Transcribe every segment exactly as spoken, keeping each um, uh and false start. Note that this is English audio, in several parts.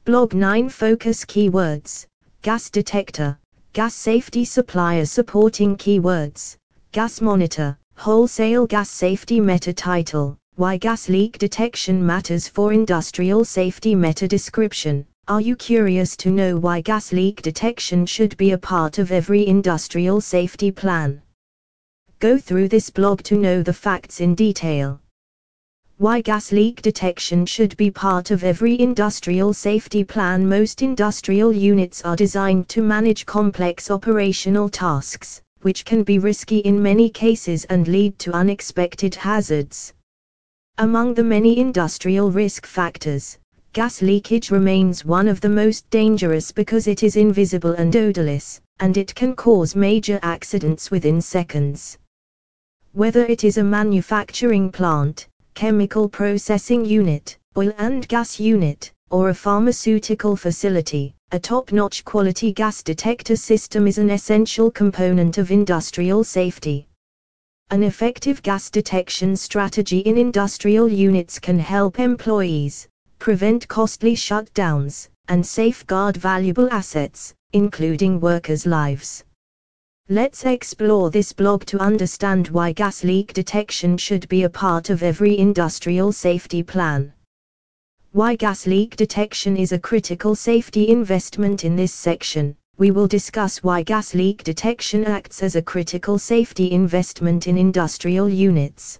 Blog nine Focus Keywords, Gas Detector, Gas Safety Supplier Supporting Keywords, Gas Monitor, Wholesale Gas Safety Meta Title, Why Gas Leak Detection Matters for Industrial Safety Meta Description. Are you curious to know why gas leak detection should be a part of every industrial safety plan? Go through this blog to know the facts in detail. Why gas leak detection should be part of every industrial safety plan. Most industrial units are designed to manage complex operational tasks, which can be risky in many cases and lead to unexpected hazards. Among the many industrial risk factors, gas leakage remains one of the most dangerous because it is invisible and odorless, and it can cause major accidents within seconds. Whether it is a manufacturing plant, chemical processing unit, oil and gas unit, or a pharmaceutical facility, a top-notch quality gas detector system is an essential component of industrial safety. An effective gas detection strategy in industrial units can help employees prevent costly shutdowns, and safeguard valuable assets, including workers' lives. Let's explore this blog to understand why gas leak detection should be a part of every industrial safety plan. Why gas leak detection is a critical safety investment. In this section, we will discuss why gas leak detection acts as a critical safety investment in industrial units.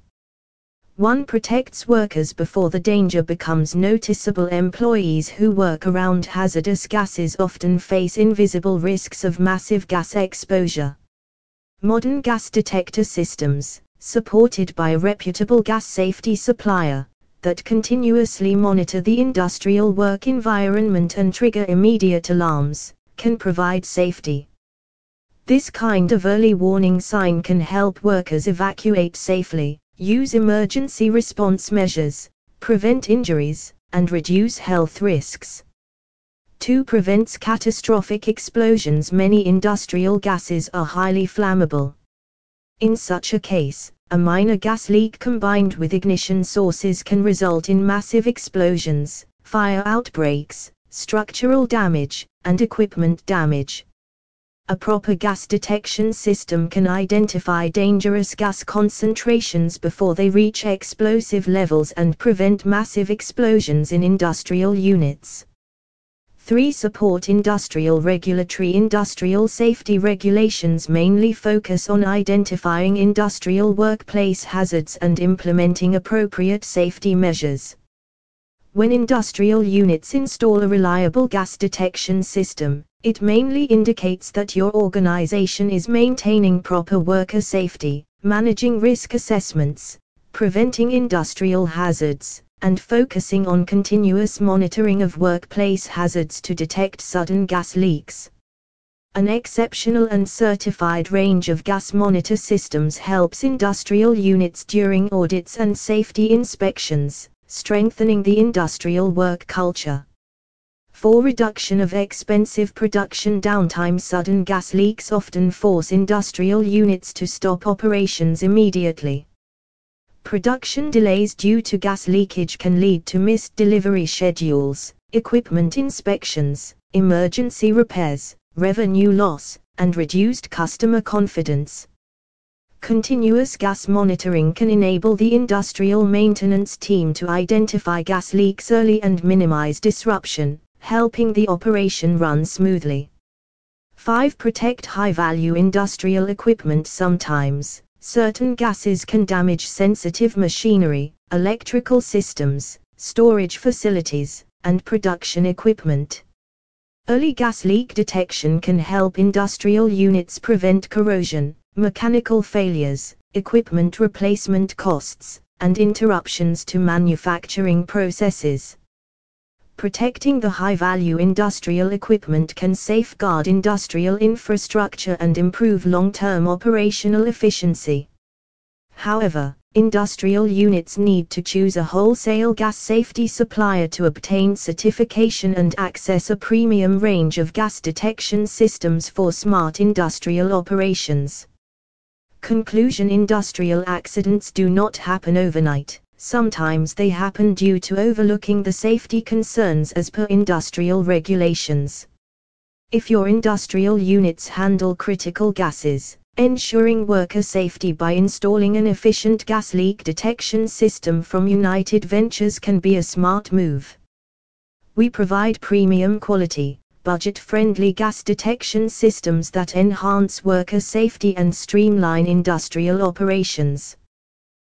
one Protects workers before the danger becomes noticeable. Employees who work around hazardous gases often face invisible risks of massive gas exposure. Modern gas detector systems, supported by a reputable gas safety supplier, that continuously monitor the industrial work environment and trigger immediate alarms, can provide safety. This kind of early warning sign can help workers evacuate safely, use emergency response measures, prevent injuries, and reduce health risks. two Prevents catastrophic explosions. Many industrial gases are highly flammable. In such a case, a minor gas leak combined with ignition sources can result in massive explosions, fire outbreaks, structural damage, and equipment damage. A proper gas detection system can identify dangerous gas concentrations before they reach explosive levels and prevent massive explosions in industrial units. three Support industrial regulatory. Industrial safety regulations mainly focus on identifying industrial workplace hazards and implementing appropriate safety measures. When industrial units install a reliable gas detection system, it mainly indicates that your organization is maintaining proper worker safety, managing risk assessments, preventing industrial hazards, and focusing on continuous monitoring of workplace hazards to detect sudden gas leaks. An exceptional and certified range of gas monitor systems helps industrial units during audits and safety inspections, strengthening the industrial work culture. four Reduction of expensive production downtime. Sudden gas leaks often force industrial units to stop operations immediately. Production delays due to gas leakage can lead to missed delivery schedules, equipment inspections, emergency repairs, revenue loss, and reduced customer confidence. Continuous gas monitoring can enable the industrial maintenance team to identify gas leaks early and minimize disruption, helping the operation run smoothly. five Protect high-value industrial equipment. Sometimes, certain gases can damage sensitive machinery, electrical systems, storage facilities, and production equipment. Early gas leak detection can help industrial units prevent corrosion, mechanical failures, equipment replacement costs, and interruptions to manufacturing processes. Protecting the high-value industrial equipment can safeguard industrial infrastructure and improve long-term operational efficiency. However, industrial units need to choose a wholesale gas safety supplier to obtain certification and access a premium range of gas detection systems for smart industrial operations. Conclusion: industrial accidents do not happen overnight. Sometimes they happen due to overlooking the safety concerns as per industrial regulations. If your industrial units handle critical gases, ensuring worker safety by installing an efficient gas leak detection system from United Ventures can be a smart move. We provide premium quality, budget-friendly gas detection systems that enhance worker safety and streamline industrial operations.